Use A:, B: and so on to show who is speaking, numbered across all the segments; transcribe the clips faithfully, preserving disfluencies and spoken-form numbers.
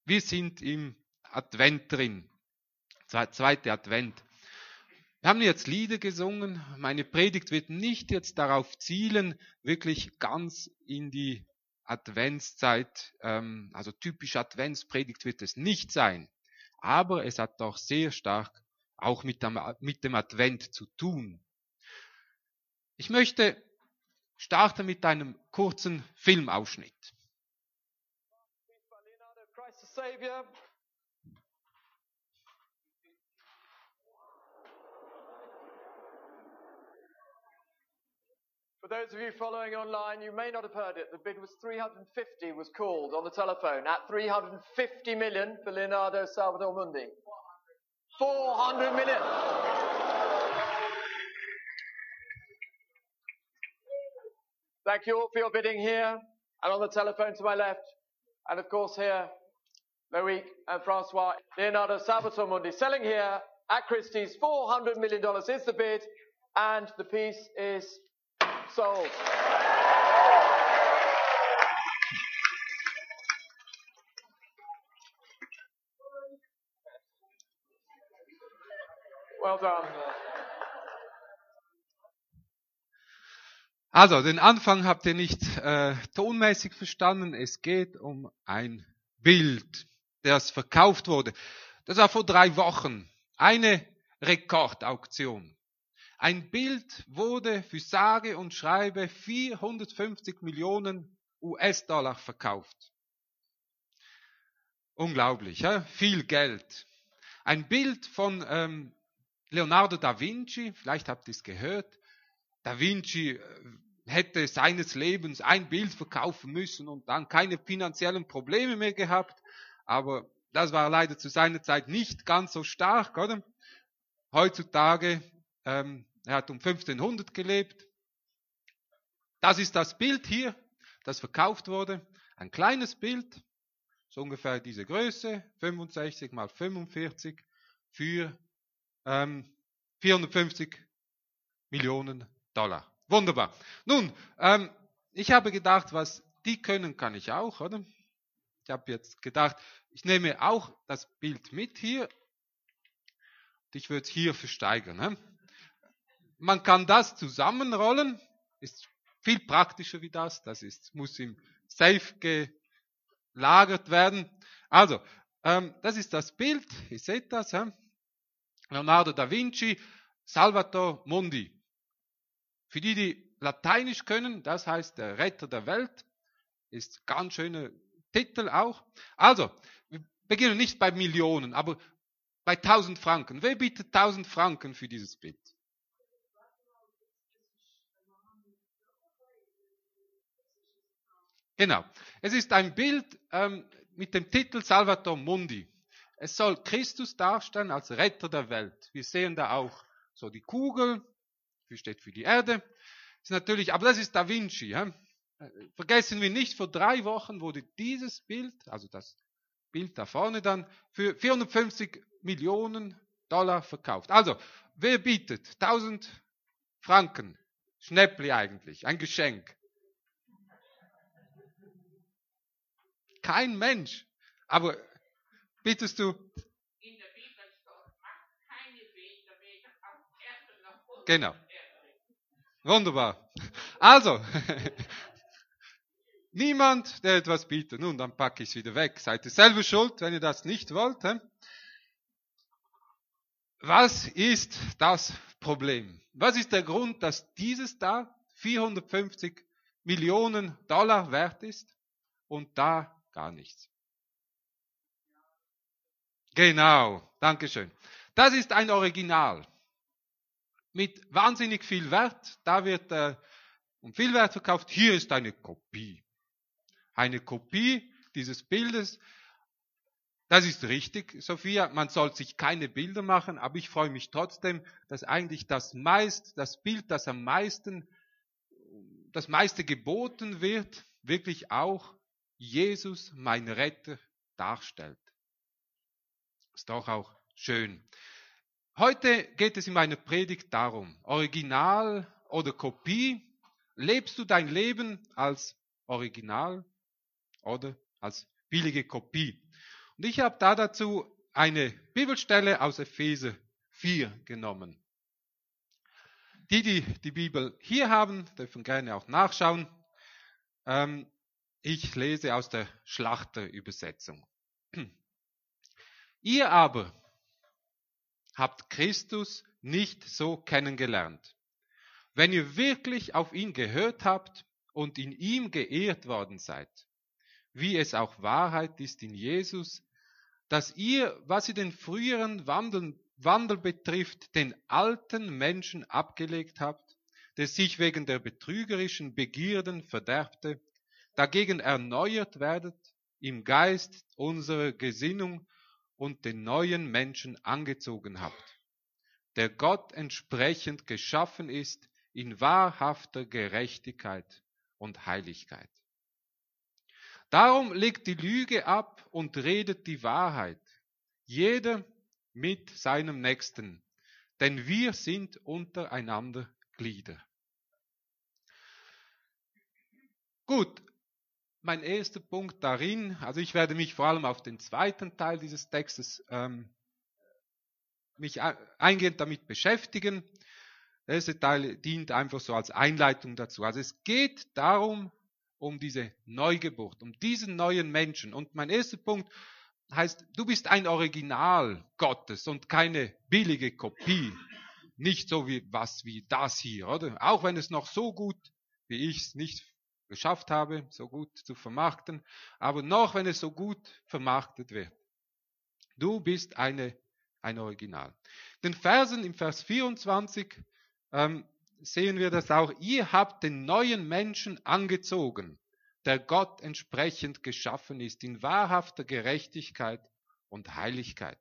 A: Wir sind im Advent drin, zweite Advent. Wir haben jetzt Lieder gesungen. Meine Predigt wird nicht jetzt darauf zielen, wirklich ganz in die Adventszeit, ähm, also typisch Adventspredigt wird es nicht sein. Aber es hat doch sehr stark auch mit dem, mit dem Advent zu tun. Ich möchte starten mit einem kurzen Filmausschnitt.
B: For those of you following online, you may not have heard it. The bid was three hundred fifty, was called on the telephone at three hundred fifty million for Leonardo Salvator Mundi. four hundred million. Thank you all for your bidding here and on the telephone to my left. And of course here, Loic and Francois. Leonardo Salvator Mundi selling here at Christie's. four hundred million dollars is the bid and the piece is sold. Well done.
A: Also, den Anfang habt ihr nicht äh, tonmäßig verstanden. Es geht um ein Bild, das verkauft wurde. Das war vor drei Wochen. Eine Rekordauktion. Ein Bild wurde für sage und schreibe vierhundertfünfzig Millionen U S-Dollar verkauft. Unglaublich, ja? Viel Geld. Ein Bild von ähm, Leonardo da Vinci, vielleicht habt ihr es gehört. Da Vinci äh, hätte seines Lebens ein Bild verkaufen müssen und dann keine finanziellen Probleme mehr gehabt. Aber das war leider zu seiner Zeit nicht ganz so stark, oder? Heutzutage, ähm, er hat um fünfzehnhundert gelebt. Das ist das Bild hier, das verkauft wurde. Ein kleines Bild, so ungefähr diese Größe, fünfundsechzig mal fünfundvierzig, für ähm, vierhundertfünfzig Millionen Dollar. Wunderbar. Nun, ähm, ich habe gedacht, was die können, kann ich auch, oder? Ich habe jetzt gedacht, ich nehme auch das Bild mit hier. Ich würde es hier versteigern. Ne? Man kann das zusammenrollen, ist viel praktischer wie das. Das ist, muss im Safe gelagert werden. Also, ähm, das ist das Bild. Ihr seht das. He? Leonardo da Vinci, Salvator Mundi. Für die, die Lateinisch können, das heißt der Retter der Welt. Ist ganz schöner Titel auch. Also, wir beginnen nicht bei Millionen, aber bei tausend Franken. Wer bietet tausend Franken für dieses Bild? Genau. Es ist ein Bild ähm, mit dem Titel Salvator Mundi. Es soll Christus darstellen als Retter der Welt. Wir sehen da auch so die Kugel, die steht für die Erde. Ist natürlich, aber das ist Da Vinci. Ja? Vergessen wir nicht, vor drei Wochen wurde dieses Bild, also das Bild da vorne dann, für vierhundertfünfzig Millionen Dollar verkauft. Also, wer bietet tausend Franken? Schnäppli eigentlich, ein Geschenk. Kein Mensch. Aber bittest du?
C: In der Bibel steht, macht keine Bilder weder auf Erde noch unter
A: Genau.
C: Erde.
A: Wunderbar. Also, niemand, der etwas bietet. Nun, dann packe ich es wieder weg. Seid ihr selber schuld, wenn ihr das nicht wollt. He? Was ist das Problem? Was ist der Grund, dass dieses da vierhundertfünfzig Millionen Dollar wert ist und da gar nichts? Genau, Dankeschön. Das ist ein Original mit wahnsinnig viel Wert. Da wird äh, um viel Wert verkauft. Hier ist eine Kopie. Eine Kopie dieses Bildes. Das ist richtig, Sophia. Man soll sich keine Bilder machen, aber ich freue mich trotzdem, dass eigentlich das meist, das Bild, das am meisten, das meiste geboten wird, wirklich auch Jesus, mein Retter, darstellt. Ist doch auch schön. Heute geht es in meiner Predigt darum, Original oder Kopie. Lebst du dein Leben als Original oder als billige Kopie? Und ich habe da dazu eine Bibelstelle aus Epheser vier genommen. Die, die die Bibel hier haben, dürfen gerne auch nachschauen. Ähm, ich lese aus der Schlachterübersetzung. Ihr aber habt Christus nicht so kennengelernt. Wenn ihr wirklich auf ihn gehört habt und in ihm geehrt worden seid, wie es auch Wahrheit ist in Jesus, dass ihr, was ihr den früheren Wandel, Wandel betrifft, den alten Menschen abgelegt habt, der sich wegen der betrügerischen Begierden verderbte, dagegen erneuert werdet im Geist unserer Gesinnung und den neuen Menschen angezogen habt, der Gott entsprechend geschaffen ist in wahrhafter Gerechtigkeit und Heiligkeit. Darum legt die Lüge ab und redet die Wahrheit, jeder mit seinem Nächsten, denn wir sind untereinander Glieder. Gut, mein erster Punkt darin, also ich werde mich vor allem auf den zweiten Teil dieses Textes ähm, mich eingehend damit beschäftigen. Der erste Teil dient einfach so als Einleitung dazu. Also es geht darum, um diese Neugeburt, um diesen neuen Menschen. Und mein erster Punkt heißt, du bist ein Original Gottes und keine billige Kopie. Nicht so wie was wie das hier, oder? Auch wenn es noch so gut, wie ich es nicht geschafft habe, so gut zu vermarkten, aber noch wenn es so gut vermarktet wird. Du bist eine, ein Original. Den Versen im Vers vierundzwanzig ähm, sehen wir das auch. Ihr habt den neuen Menschen angezogen, der Gott entsprechend geschaffen ist, in wahrhafter Gerechtigkeit und Heiligkeit.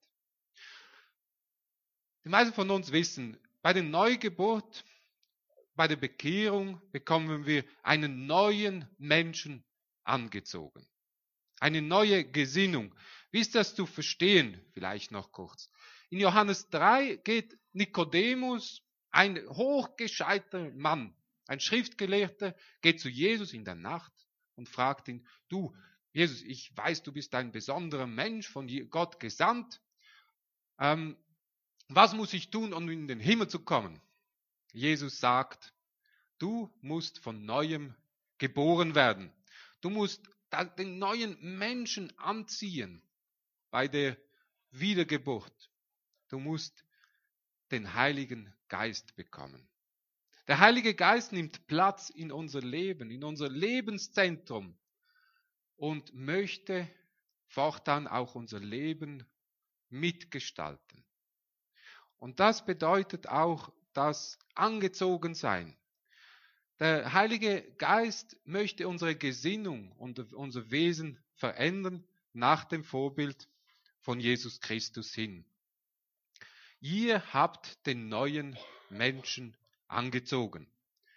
A: Die meisten von uns wissen, bei der Neugeburt, bei der Bekehrung bekommen wir einen neuen Menschen angezogen. Eine neue Gesinnung. Wie ist das zu verstehen? Vielleicht noch kurz. In Johannes drei geht Nikodemus, ein hochgescheiter Mann, ein Schriftgelehrter, geht zu Jesus in der Nacht und fragt ihn, du, Jesus, ich weiß, du bist ein besonderer Mensch, von Gott gesandt. Ähm, was muss ich tun, um in den Himmel zu kommen? Jesus sagt, du musst von Neuem geboren werden. Du musst den neuen Menschen anziehen bei der Wiedergeburt. Du musst den Heiligen Geist bekommen. Der Heilige Geist nimmt Platz in unser Leben, in unser Lebenszentrum und möchte fortan auch unser Leben mitgestalten. Und das bedeutet auch das Angezogensein. Der Heilige Geist möchte unsere Gesinnung und unser Wesen verändern nach dem Vorbild von Jesus Christus hin. Ihr habt den neuen Menschen angezogen.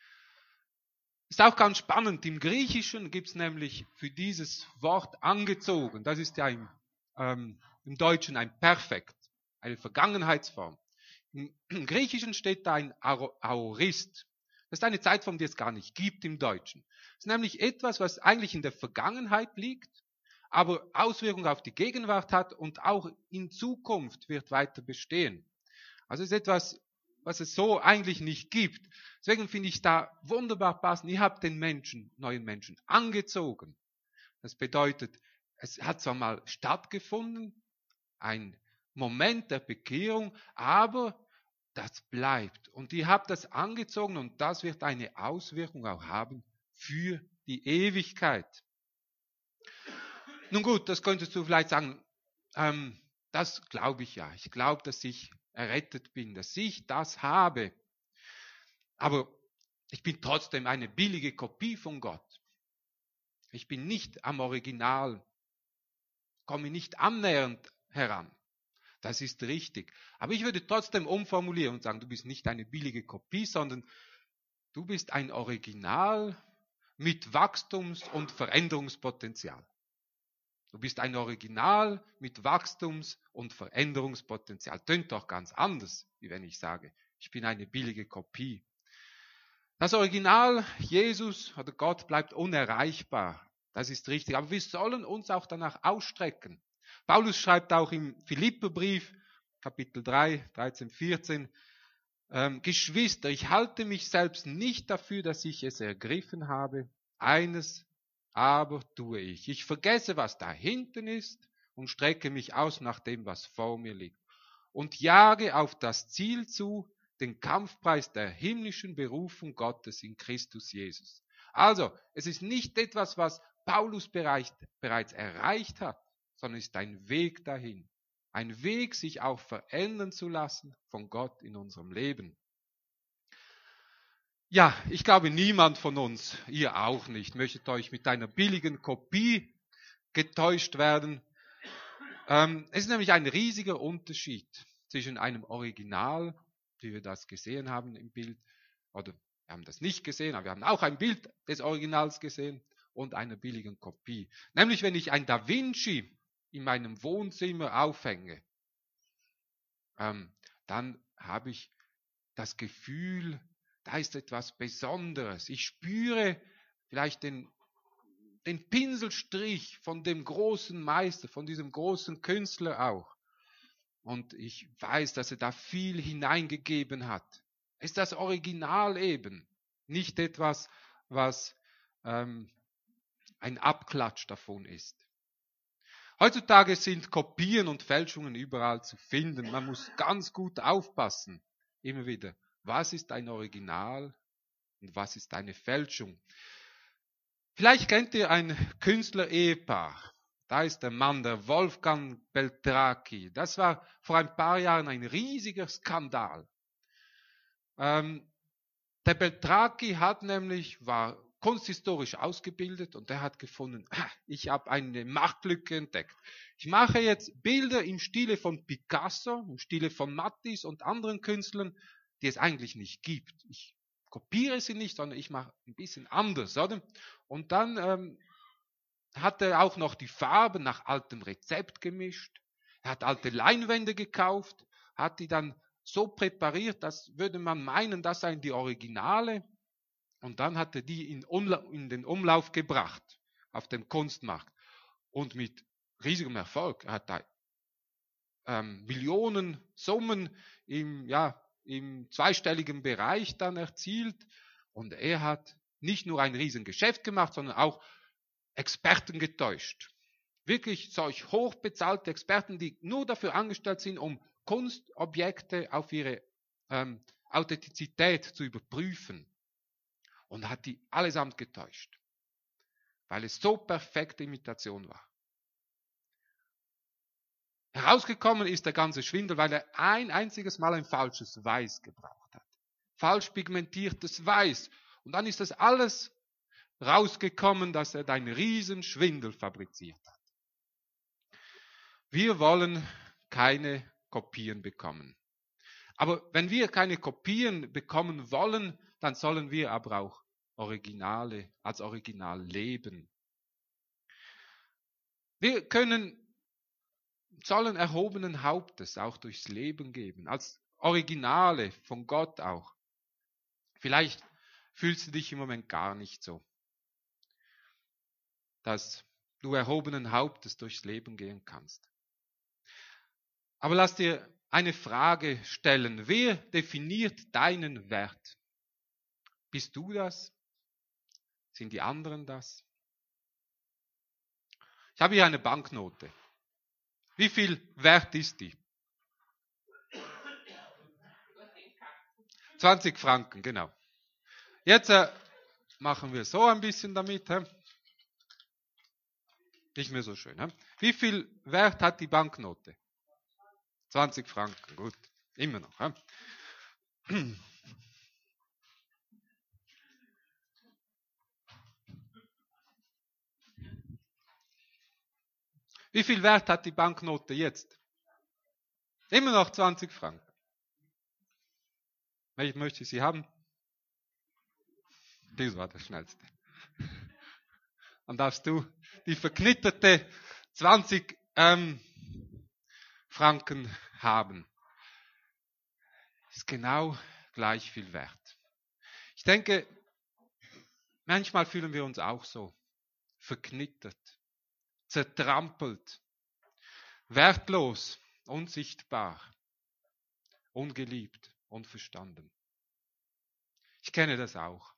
A: Ist auch ganz spannend. Im Griechischen gibt es nämlich für dieses Wort angezogen, das ist ja im, ähm, im Deutschen ein Perfekt, eine Vergangenheitsform. Im, im Griechischen steht da ein Aorist. Das ist eine Zeitform, die es gar nicht gibt im Deutschen. Das ist nämlich etwas, was eigentlich in der Vergangenheit liegt, aber Auswirkungen auf die Gegenwart hat und auch in Zukunft wird weiter bestehen. Also es ist etwas, was es so eigentlich nicht gibt. Deswegen finde ich da wunderbar passend. Ihr habt den Menschen, neuen Menschen angezogen. Das bedeutet, es hat zwar mal stattgefunden, ein Moment der Bekehrung, aber das bleibt. Und ihr habt das angezogen und das wird eine Auswirkung auch haben für die Ewigkeit. Nun gut, das könntest du vielleicht sagen, ähm, das glaube ich ja. Ich glaube, dass ich errettet bin, dass ich das habe. Aber ich bin trotzdem eine billige Kopie von Gott. Ich bin nicht am Original, komme nicht annähernd heran. Das ist richtig. Aber ich würde trotzdem umformulieren und sagen, du bist nicht eine billige Kopie, sondern du bist ein Original mit Wachstums- und Veränderungspotenzial. Du bist ein Original mit Wachstums- und Veränderungspotenzial. Tönt doch ganz anders, wie wenn ich sage, ich bin eine billige Kopie. Das Original, Jesus oder Gott, bleibt unerreichbar. Das ist richtig. Aber wir sollen uns auch danach ausstrecken. Paulus schreibt auch im Philipperbrief, Kapitel drei, dreizehn, vierzehn, ähm, Geschwister, ich halte mich selbst nicht dafür, dass ich es ergriffen habe. Eines aber tue ich. Ich vergesse, was da hinten ist und strecke mich aus nach dem, was vor mir liegt. Und jage auf das Ziel zu, den Kampfpreis der himmlischen Berufung Gottes in Christus Jesus. Also, es ist nicht etwas, was Paulus bereits, bereits erreicht hat, sondern ist ein Weg dahin. Ein Weg, sich auch verändern zu lassen von Gott in unserem Leben. Ja, ich glaube, niemand von uns, ihr auch nicht, möchtet euch mit einer billigen Kopie getäuscht werden. Ähm, es ist nämlich ein riesiger Unterschied zwischen einem Original, wie wir das gesehen haben im Bild, oder wir haben das nicht gesehen, aber wir haben auch ein Bild des Originals gesehen, und einer billigen Kopie. Nämlich, wenn ich ein Da Vinci in meinem Wohnzimmer aufhänge, ähm, dann habe ich das Gefühl, da ist etwas Besonderes. Ich spüre vielleicht den, den Pinselstrich von dem großen Meister, von diesem großen Künstler auch. Und ich weiß, dass er da viel hineingegeben hat. Es ist das Original eben, nicht etwas, was ähm, ein Abklatsch davon ist. Heutzutage sind Kopien und Fälschungen überall zu finden. Man muss ganz gut aufpassen. Immer wieder, was ist ein Original und was ist eine Fälschung? Vielleicht kennt ihr ein Künstler-Ehepaar. Da ist der Mann, der Wolfgang Beltracchi. Das war vor ein paar Jahren ein riesiger Skandal. Ähm, der Beltracchi hat nämlich, war kunsthistorisch ausgebildet und er hat gefunden, ich habe eine Marktlücke entdeckt. Ich mache jetzt Bilder im Stile von Picasso, im Stile von Matisse und anderen Künstlern, die es eigentlich nicht gibt. Ich kopiere sie nicht, sondern ich mache ein bisschen anders, oder? Und dann ähm, hat er auch noch die Farben nach altem Rezept gemischt. Er hat alte Leinwände gekauft, hat die dann so präpariert, dass würde man meinen, das seien die Originale. Und dann hat er die in, in den Umlauf gebracht auf dem Kunstmarkt. Und mit riesigem Erfolg. Er hat da ähm, Millionen Summen im, ja, im zweistelligen Bereich dann erzielt. Und er hat nicht nur ein riesen Geschäft gemacht, sondern auch Experten getäuscht. Wirklich solch hochbezahlte Experten, die nur dafür angestellt sind, um Kunstobjekte auf ihre ähm, Authentizität zu überprüfen. Und hat die allesamt getäuscht, weil es so perfekte Imitation war. Herausgekommen ist der ganze Schwindel, weil er ein einziges Mal ein falsches Weiß gebraucht hat. Falsch pigmentiertes Weiß. Und dann ist das alles rausgekommen, dass er einen riesen Schwindel fabriziert hat. Wir wollen keine Kopien bekommen. Aber wenn wir keine Kopien bekommen wollen, dann sollen wir aber auch Originale, als Original leben. Wir können, sollen erhobenen Hauptes auch durchs Leben geben, als Originale von Gott auch. Vielleicht fühlst du dich im Moment gar nicht so, dass du erhobenen Hauptes durchs Leben gehen kannst. Aber lass dir eine Frage stellen. Wer definiert deinen Wert? Bist du das? Sind die anderen das? Ich habe hier eine Banknote. Wie viel wert ist die? zwanzig Franken, genau. Jetzt äh, machen wir so ein bisschen damit. Hä? Nicht mehr so schön. Hä? Wie viel Wert hat die Banknote? zwanzig Franken, gut. Immer noch. Hä? Wie viel Wert hat die Banknote jetzt? Immer noch zwanzig Franken. Welche möchte ich sie haben? Das war das schnellste. Dann darfst du die verknitterte zwanzig ähm, Franken haben. Ist genau gleich viel wert. Ich denke, manchmal fühlen wir uns auch so verknittert, zertrampelt. wertlos, unsichtbar, ungeliebt, unverstanden. Ich kenne das auch.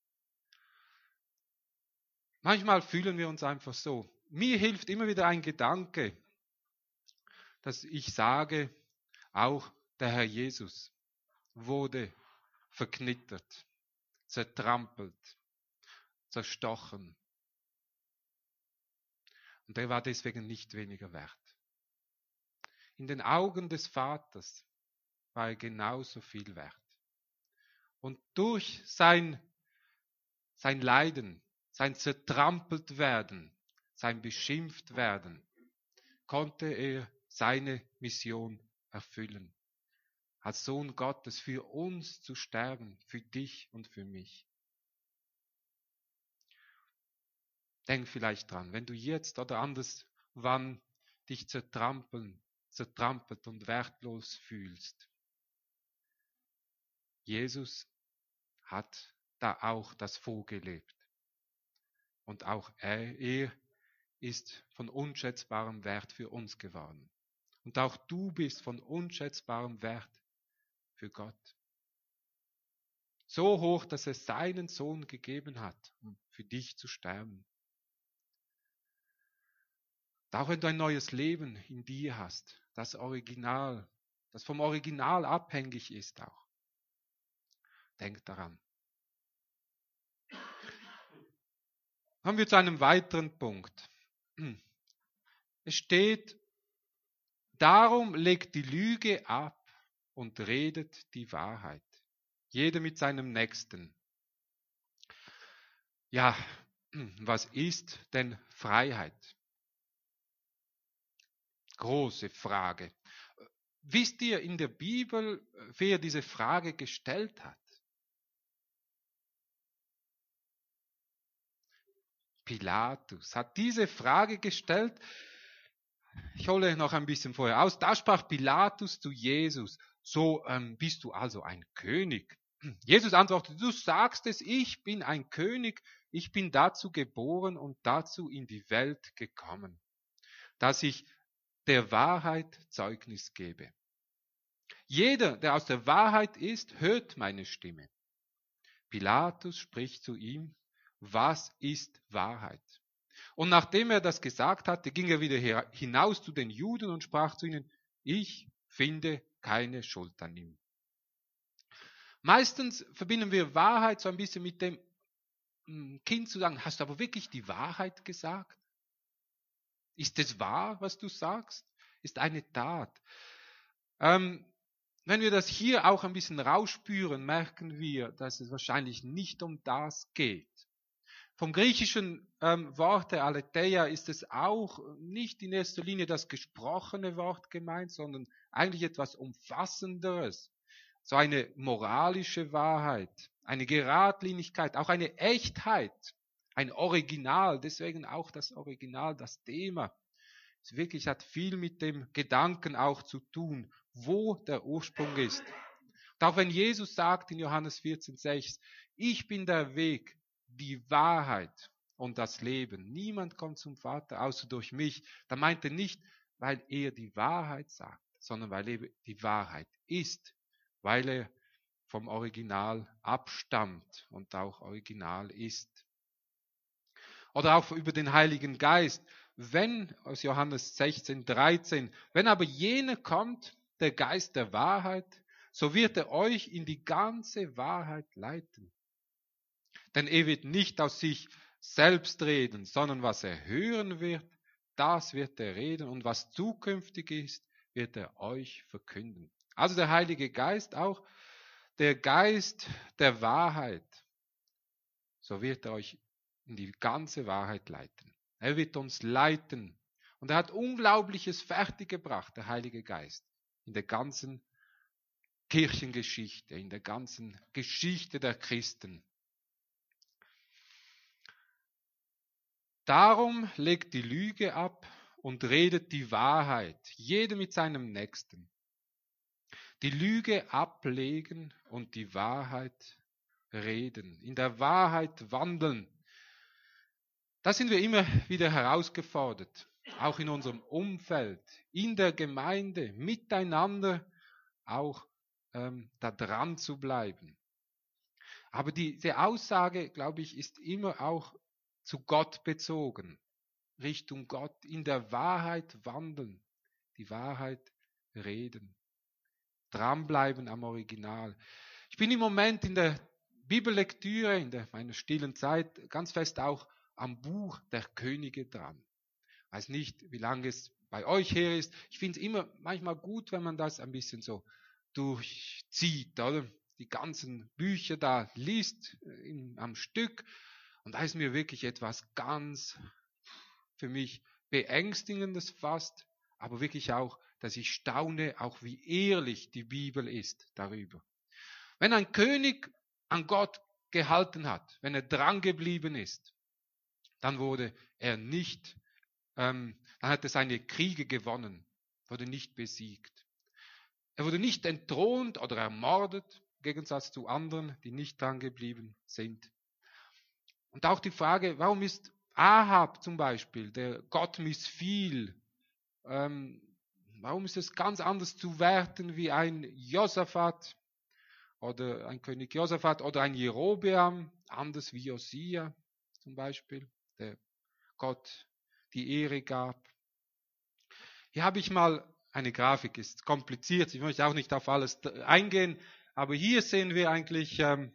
A: Manchmal fühlen wir uns einfach so. Mir hilft immer wieder ein Gedanke, dass ich sage, auch der Herr Jesus wurde verknittert, zertrampelt, zerstochen. Und er war deswegen nicht weniger wert. In den Augen des Vaters war er genauso viel wert. Und durch sein, sein Leiden, sein zertrampelt werden, sein beschimpft werden, konnte er seine Mission erfüllen. Als Sohn Gottes für uns zu sterben, für dich und für mich. Denk vielleicht dran, wenn du jetzt oder anders wann dich zertrampeln, zertrampelt und wertlos fühlst. Jesus hat da auch das vorgelebt. Und auch er, er ist von unschätzbarem Wert für uns geworden. Und auch du bist von unschätzbarem Wert für Gott. So hoch, dass er seinen Sohn gegeben hat, um für dich zu sterben. Und auch wenn du ein neues Leben in dir hast, das Original, das vom Original abhängig ist auch. Denk daran. Kommen wir zu einem weiteren Punkt. Es steht, darum legt die Lüge ab und redet die Wahrheit. Jeder mit seinem Nächsten. Ja, was ist denn Freiheit? Große Frage. Wisst ihr in der Bibel, wer diese Frage gestellt hat? Pilatus hat diese Frage gestellt. Ich hole noch ein bisschen vorher aus. Da sprach Pilatus zu Jesus, so ähm, bist du also ein König? Jesus antwortete, du sagst es, ich bin ein König, ich bin dazu geboren und dazu in die Welt gekommen, dass ich der Wahrheit Zeugnis gebe. Jeder, der aus der Wahrheit ist, hört meine Stimme. Pilatus spricht zu ihm, was ist Wahrheit? Und nachdem er das gesagt hatte, ging er wieder hinaus zu den Juden und sprach zu ihnen, ich finde keine Schuld an ihm. Meistens verbinden wir Wahrheit so ein bisschen mit dem Kind zu sagen, hast du aber wirklich die Wahrheit gesagt? Ist es wahr, was du sagst? Ist eine Tat. Ähm, wenn wir das hier auch ein bisschen rausspüren, merken wir, dass es wahrscheinlich nicht um das geht. Vom griechischen ähm, Wort der Aletheia ist es auch nicht in erster Linie das gesprochene Wort gemeint, sondern eigentlich etwas Umfassenderes. So eine moralische Wahrheit, eine Geradlinigkeit, auch eine Echtheit, ein Original, deswegen auch das Original, das Thema. Es wirklich hat viel mit dem Gedanken auch zu tun, wo der Ursprung ist. Und auch wenn Jesus sagt in Johannes vierzehn sechs, ich bin der Weg, die Wahrheit und das Leben. Niemand kommt zum Vater außer durch mich. Da meint er nicht, weil er die Wahrheit sagt, sondern weil er die Wahrheit ist, weil er vom Original abstammt und auch Original ist. Oder auch über den Heiligen Geist. Wenn, aus Johannes sechzehn dreizehn, wenn aber jener kommt, der Geist der Wahrheit, so wird er euch in die ganze Wahrheit leiten. Denn er wird nicht aus sich selbst reden, sondern was er hören wird, das wird er reden und was zukünftig ist, wird er euch verkünden. Also der Heilige Geist auch, der Geist der Wahrheit, so wird er euch in die ganze Wahrheit leiten. Er wird uns leiten und er hat Unglaubliches fertiggebracht, der Heilige Geist, in der ganzen Kirchengeschichte, in der ganzen Geschichte der Christen. Darum legt die Lüge ab und redet die Wahrheit, jeder mit seinem Nächsten. Die Lüge ablegen und die Wahrheit reden, in der Wahrheit wandeln. Da sind wir immer wieder herausgefordert. auch in unserem Umfeld, in der Gemeinde, miteinander auch ähm, da dran zu bleiben. Aber die, die Aussage, glaube ich, ist immer auch zu Gott bezogen, Richtung Gott, in der Wahrheit wandeln, die Wahrheit reden, dranbleiben am Original. Ich bin im Moment in der Bibellektüre, in der, meiner stillen Zeit, ganz fest auch am Buch der Könige dran. Ich weiß nicht, wie lange es bei euch her ist. Ich finde es immer manchmal gut, wenn man das ein bisschen so durchzieht, oder? Die ganzen Bücher da liest in, am Stück. Und da ist mir wirklich etwas ganz für mich Beängstigendes fast, aber wirklich auch, dass ich staune, auch wie ehrlich die Bibel ist darüber. Wenn ein König an Gott gehalten hat, wenn er dran geblieben ist, dann wurde er nicht, ähm, dann hat er seine Kriege gewonnen, wurde nicht besiegt. Er wurde nicht entthront oder ermordet, im Gegensatz zu anderen, die nicht dran geblieben sind. Und auch die Frage, warum ist Ahab zum Beispiel, der Gott missfiel, ähm, warum ist es ganz anders zu werten wie ein Josaphat oder ein König Josaphat oder ein Jerobeam, anders wie Josia zum Beispiel, der Gott die Ehre gab. Hier habe ich mal eine Grafik, ist kompliziert, ich möchte auch nicht auf alles eingehen, aber hier sehen wir eigentlich, ähm,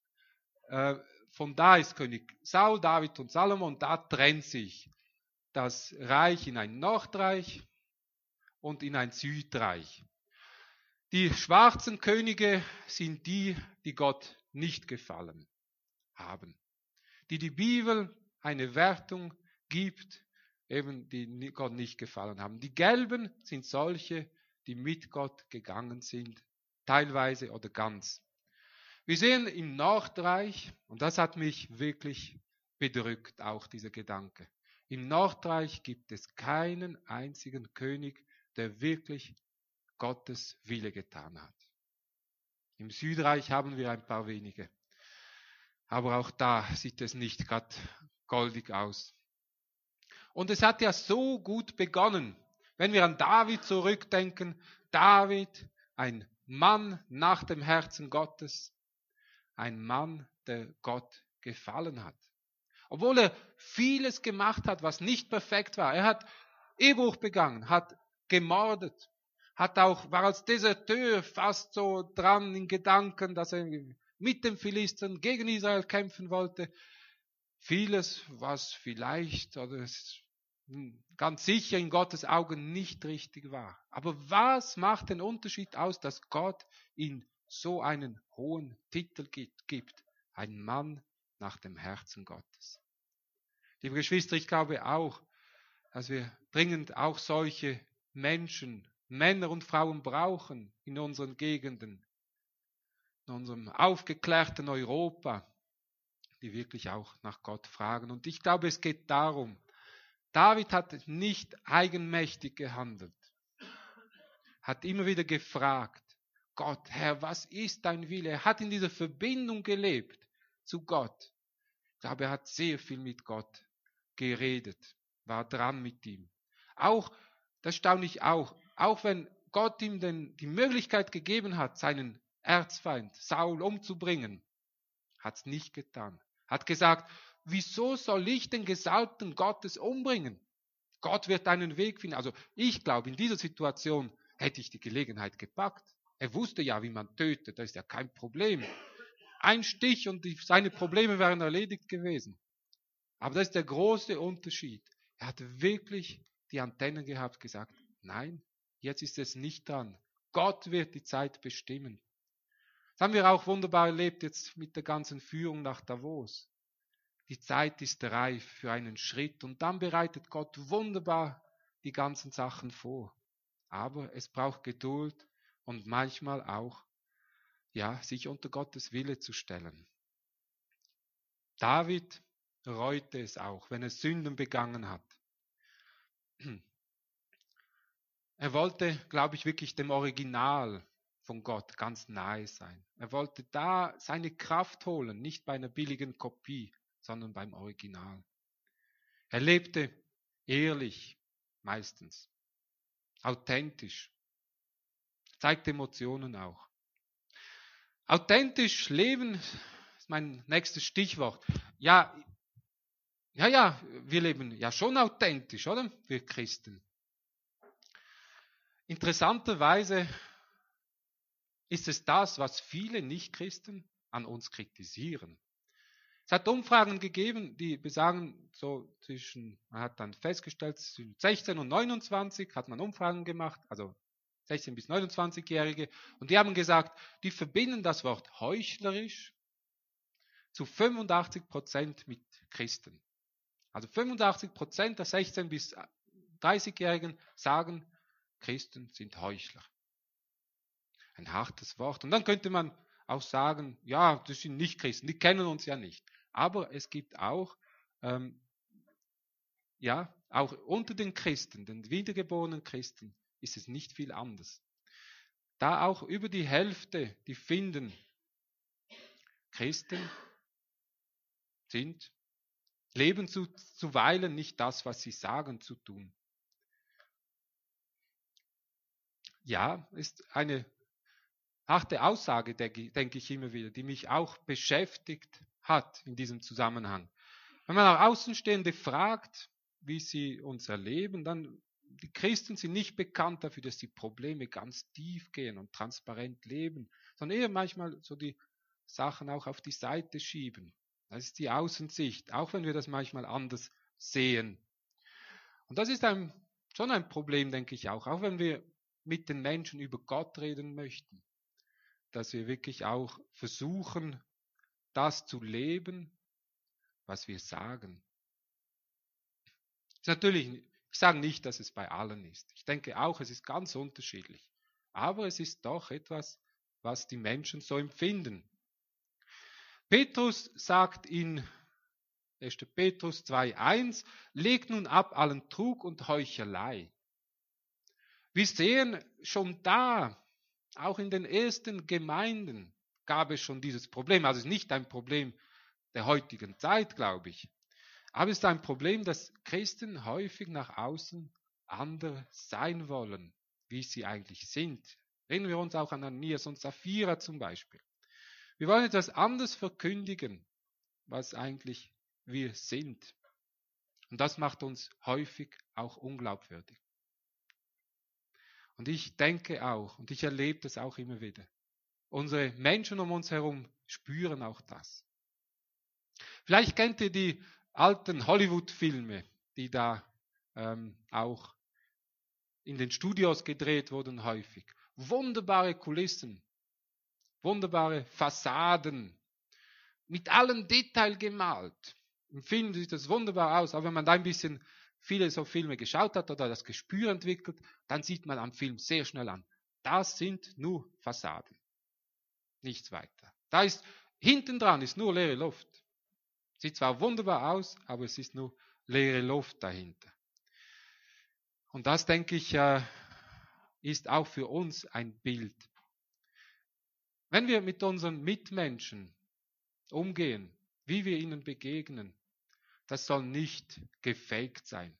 A: äh, von da ist König Saul, David und Salomon, da trennt sich das Reich in ein Nordreich und in ein Südreich. Die schwarzen Könige sind die, die Gott nicht gefallen haben, die die Bibel eine Wertung gibt, eben die Gott nicht gefallen haben. Die Gelben sind solche, die mit Gott gegangen sind, teilweise oder ganz. Wir sehen im Nordreich, und das hat mich wirklich bedrückt, auch dieser Gedanke. Im Nordreich gibt es keinen einzigen König, der wirklich Gottes Wille getan hat. Im Südreich haben wir ein paar wenige. Aber auch da sieht es nicht gerade goldig aus. Und es hat ja so gut begonnen. Wenn wir an David zurückdenken, David, ein Mann nach dem Herzen Gottes, ein Mann, der Gott gefallen hat. Obwohl er vieles gemacht hat, was nicht perfekt war. Er hat Ehebruch begangen, hat gemordet, hat auch, war als Deserteur fast so dran in Gedanken, dass er mit den Philistern gegen Israel kämpfen wollte. Vieles, was vielleicht oder ganz sicher in Gottes Augen nicht richtig war. Aber was macht den Unterschied aus, dass Gott ihn so einen hohen Titel gibt? Ein Mann nach dem Herzen Gottes. Liebe Geschwister, ich glaube auch, dass wir dringend auch solche Menschen, Männer und Frauen brauchen in unseren Gegenden, in unserem aufgeklärten Europa, die wirklich auch nach Gott fragen. Und ich glaube, es geht darum, David hat nicht eigenmächtig gehandelt, hat immer wieder gefragt, Gott, Herr, was ist dein Wille? Er hat in dieser Verbindung gelebt zu Gott. Ich glaube, er hat sehr viel mit Gott geredet, war dran mit ihm. Auch, das staune ich auch, auch wenn Gott ihm den, die Möglichkeit gegeben hat, seinen Erzfeind Saul umzubringen, hat es nicht getan. Hat gesagt, wieso soll ich den Gesalbten Gottes umbringen? Gott wird einen Weg finden. Also ich glaube, in dieser Situation hätte ich die Gelegenheit gepackt. Er wusste ja, wie man tötet, das ist ja kein Problem. Ein Stich und die, seine Probleme wären erledigt gewesen. Aber das ist der große Unterschied. Er hat wirklich die Antennen gehabt, gesagt, nein, jetzt ist es nicht dran. Gott wird die Zeit bestimmen. Das haben wir auch wunderbar erlebt jetzt mit der ganzen Führung nach Davos. Die Zeit ist reif für einen Schritt und dann bereitet Gott wunderbar die ganzen Sachen vor. Aber es braucht Geduld und manchmal auch, ja, sich unter Gottes Wille zu stellen. David reute es auch, wenn er Sünden begangen hat. Er wollte, glaube ich, wirklich dem Original von Gott ganz nahe sein. Er wollte da seine Kraft holen, nicht bei einer billigen Kopie, sondern beim Original. Er lebte ehrlich, meistens. Authentisch. Zeigt Emotionen auch. Authentisch leben ist mein nächstes Stichwort. Ja, ja, ja, wir leben ja schon authentisch, oder? Wir Christen. Interessanterweise ist es das, was viele Nichtchristen an uns kritisieren. Es hat Umfragen gegeben, die besagen, so zwischen, man hat dann festgestellt, zwischen sechzehn und neunundzwanzig hat man Umfragen gemacht, also sechzehn- bis neunundzwanzigjährige, und die haben gesagt, die verbinden das Wort heuchlerisch zu fünfundachtzig Prozent mit Christen. Also fünfundachtzig Prozent der sechzehn- bis dreißigjährigen sagen, Christen sind Heuchler. Ein hartes Wort. Und dann könnte man auch sagen, ja, das sind nicht Christen, die kennen uns ja nicht. Aber es gibt auch, ähm, ja, auch unter den Christen, den wiedergeborenen Christen, ist es nicht viel anders. Da auch über die Hälfte, die finden, Christen sind, leben zu, zuweilen nicht das, was sie sagen zu tun. Ja, ist eine harte Aussage, denke ich immer wieder, die mich auch beschäftigt hat in diesem Zusammenhang. Wenn man auch Außenstehende fragt, wie sie uns erleben, dann, die Christen sind nicht bekannt dafür, dass die Probleme ganz tief gehen und transparent leben, sondern eher manchmal so die Sachen auch auf die Seite schieben. Das ist die Außensicht, auch wenn wir das manchmal anders sehen. Und das ist ein, schon ein Problem, denke ich auch, auch wenn wir mit den Menschen über Gott reden möchten, dass wir wirklich auch versuchen, das zu leben, was wir sagen. Ist natürlich, ich sage nicht, dass es bei allen ist. Ich denke auch, es ist ganz unterschiedlich. Aber es ist doch etwas, was die Menschen so empfinden. Petrus sagt in erster Petrus zwei eins, legt nun ab allen Trug und Heuchelei. Wir sehen schon da, auch in den ersten Gemeinden gab es schon dieses Problem. Also es ist nicht ein Problem der heutigen Zeit, glaube ich. Aber es ist ein Problem, dass Christen häufig nach außen anders sein wollen, wie sie eigentlich sind. Erinnern wir uns auch an Ananias und Sapphira zum Beispiel. Wir wollen etwas anderes verkündigen, was eigentlich wir sind. Und das macht uns häufig auch unglaubwürdig. Und ich denke auch, und ich erlebe das auch immer wieder, unsere Menschen um uns herum spüren auch das. Vielleicht kennt ihr die alten Hollywood-Filme, die da ähm, auch in den Studios gedreht wurden häufig. Wunderbare Kulissen, wunderbare Fassaden, mit allem Detail gemalt. Im Film sieht das wunderbar aus, aber wenn man da ein bisschen viele so Filme geschaut hat oder das Gespür entwickelt, dann sieht man am Film sehr schnell an, das sind nur Fassaden. Nichts weiter. Da ist, hinten dran ist nur leere Luft. Sieht zwar wunderbar aus, aber es ist nur leere Luft dahinter. Und das, denke ich, ist auch für uns ein Bild. Wenn wir mit unseren Mitmenschen umgehen, wie wir ihnen begegnen, das soll nicht gefaked sein.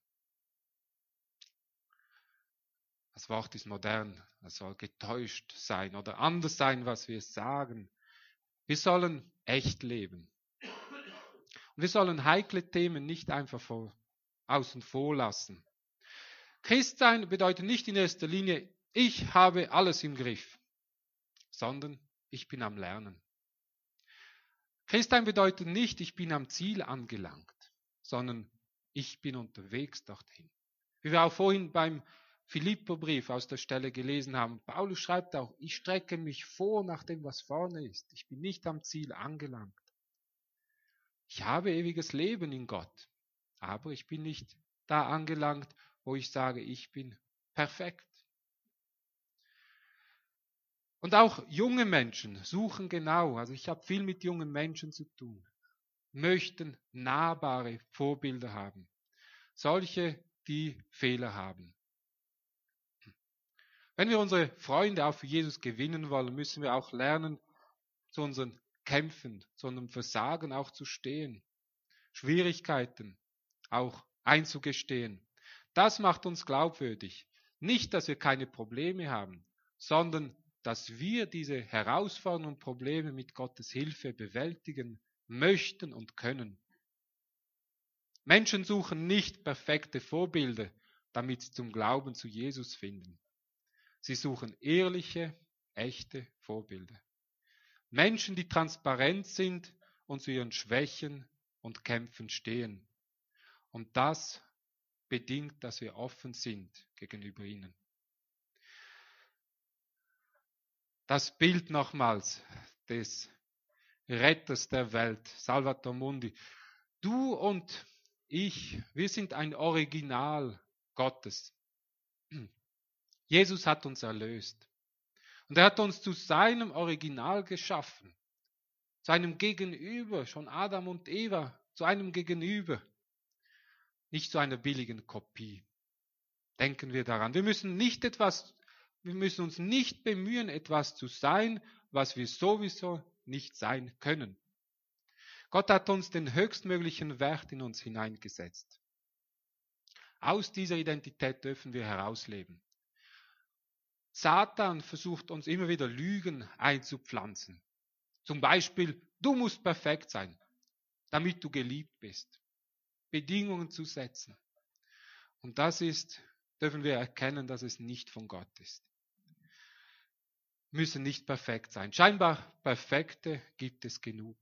A: Das Wort ist modern, das soll getäuscht sein oder anders sein, was wir sagen. Wir sollen echt leben. Und wir sollen heikle Themen nicht einfach vor, außen vor lassen. Christsein bedeutet nicht in erster Linie, ich habe alles im Griff, sondern ich bin am Lernen. Christsein bedeutet nicht, ich bin am Ziel angelangt, sondern ich bin unterwegs dorthin. Wie wir auch vorhin beim Philipperbrief aus der Stelle gelesen haben, Paulus schreibt auch, ich strecke mich vor nach dem, was vorne ist. Ich bin nicht am Ziel angelangt. Ich habe ewiges Leben in Gott, aber ich bin nicht da angelangt, wo ich sage, ich bin perfekt. Und auch junge Menschen suchen genau, also ich habe viel mit jungen Menschen zu tun, möchten nahbare Vorbilder haben. Solche, die Fehler haben. Wenn wir unsere Freunde auch für Jesus gewinnen wollen, müssen wir auch lernen, zu unseren Kämpfen, zu unserem Versagen auch zu stehen. Schwierigkeiten auch einzugestehen. Das macht uns glaubwürdig. Nicht, dass wir keine Probleme haben, sondern dass wir diese Herausforderungen und Probleme mit Gottes Hilfe bewältigen möchten und können. Menschen suchen nicht perfekte Vorbilder, damit sie zum Glauben zu Jesus finden. Sie suchen ehrliche, echte Vorbilder. Menschen, die transparent sind und zu ihren Schwächen und Kämpfen stehen. Und das bedingt, dass wir offen sind gegenüber ihnen. Das Bild nochmals des Retters der Welt, Salvator Mundi. Du und ich, wir sind ein Original Gottes. Jesus hat uns erlöst. Und er hat uns zu seinem Original geschaffen. Zu einem Gegenüber, schon Adam und Eva, zu einem Gegenüber. Nicht zu einer billigen Kopie. Denken wir daran. Wir müssen nicht etwas, wir müssen uns nicht bemühen, etwas zu sein, was wir sowieso nicht sein können. Gott hat uns den höchstmöglichen Wert in uns hineingesetzt. Aus dieser Identität dürfen wir herausleben. Satan versucht uns immer wieder Lügen einzupflanzen. Zum Beispiel, du musst perfekt sein, damit du geliebt bist. Bedingungen zu setzen. Und das ist, dürfen wir erkennen, dass es nicht von Gott ist. Wir müssen nicht perfekt sein. Scheinbar Perfekte gibt es genug.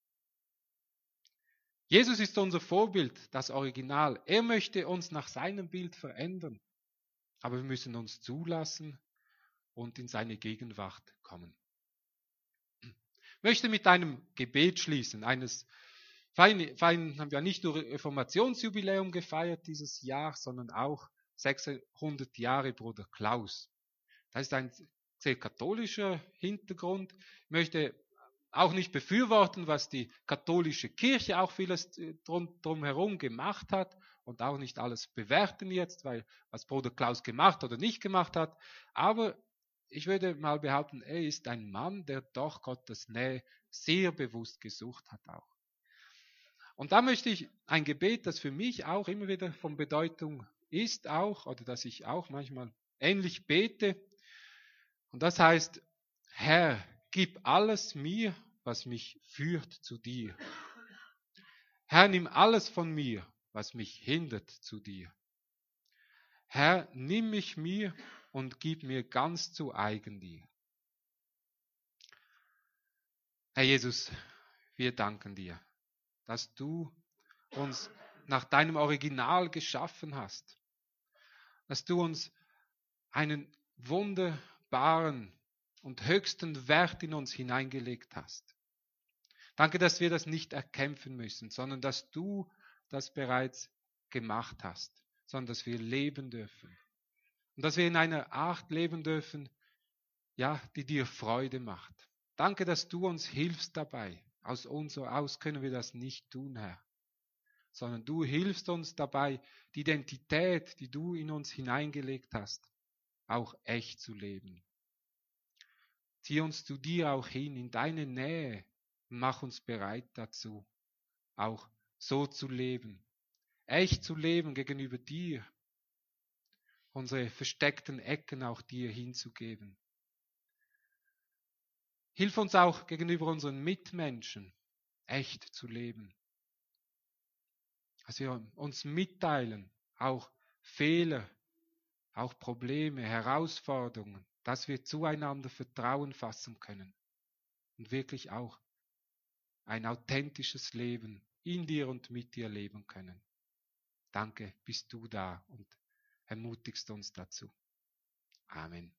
A: Jesus ist unser Vorbild, das Original. Er möchte uns nach seinem Bild verändern. Aber wir müssen uns zulassen und in seine Gegenwart kommen. Ich möchte mit einem Gebet schließen. Eines fein, fein, haben wir nicht nur Reformationsjubiläum gefeiert dieses Jahr, sondern auch sechshundert Jahre Bruder Klaus. Das ist ein sehr katholischer Hintergrund. Ich möchte auch nicht befürworten, was die katholische Kirche auch vieles drum, drumherum gemacht hat und auch nicht alles bewerten jetzt, weil was Bruder Klaus gemacht oder nicht gemacht hat. Aber ich würde mal behaupten, er ist ein Mann, der doch Gottes Nähe sehr bewusst gesucht hat auch. Und da möchte ich ein Gebet, das für mich auch immer wieder von Bedeutung ist auch, oder das ich auch manchmal ähnlich bete. Und das heißt, Herr, gib alles mir, was mich führt zu dir. Herr, nimm alles von mir, was mich hindert zu dir. Herr, nimm mich mir und gib mir ganz zu eigen dir. Herr Jesus, wir danken dir, dass du uns nach deinem Original geschaffen hast, dass du uns einen wunderbaren und höchsten Wert in uns hineingelegt hast. Danke, dass wir das nicht erkämpfen müssen, sondern dass du das bereits gemacht hast, sondern dass wir leben dürfen. Und dass wir in einer Art leben dürfen, ja, die dir Freude macht. Danke, dass du uns hilfst dabei. Aus uns aus können wir das nicht tun, Herr. Sondern du hilfst uns dabei, die Identität, die du in uns hineingelegt hast, auch echt zu leben. Zieh uns zu dir auch hin, in deine Nähe, und mach uns bereit dazu, auch so zu leben. Echt zu leben gegenüber dir. Unsere versteckten Ecken auch dir hinzugeben. Hilf uns auch gegenüber unseren Mitmenschen, echt zu leben. Dass wir uns mitteilen, auch Fehler, auch Probleme, Herausforderungen, dass wir zueinander Vertrauen fassen können und wirklich auch ein authentisches Leben in dir und mit dir leben können. Danke, bist du da und ermutigst uns dazu. Amen.